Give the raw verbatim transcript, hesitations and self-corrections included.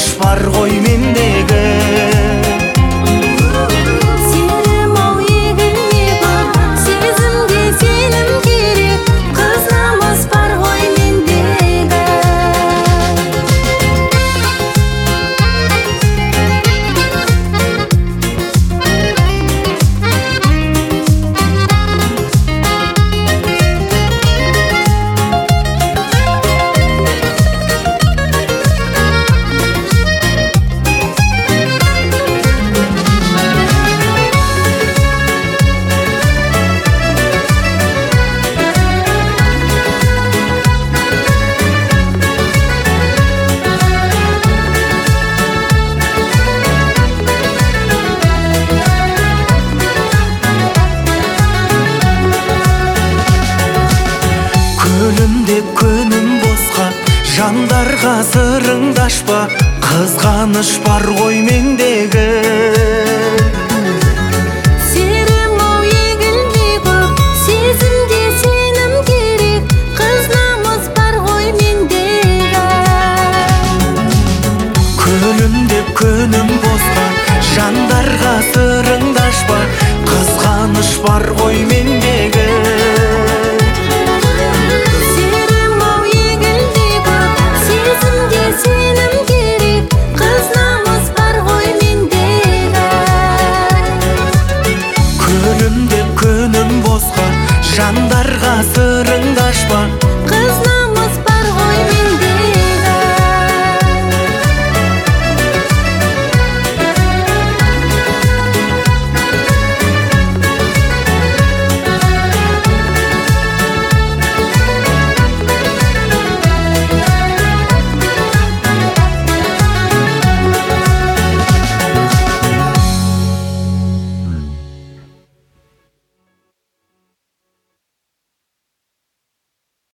қызғаныш бар ғой мендегі. Сенім ау егілмегі, сезімге сенім керек, қыз намыс бар ғой мендегі. Күлімдеп күнім босқа, жандарға сырыңды ашпа, қызғаныш бар ғой мендегі. Сенім ау егілмегі, сезімге сенім керек, қыз намыс бар ғой мендегі. Күлімдеп күнім босқа, жандарға сырыңды ашпа, қызғаныш бар ғой мендегі.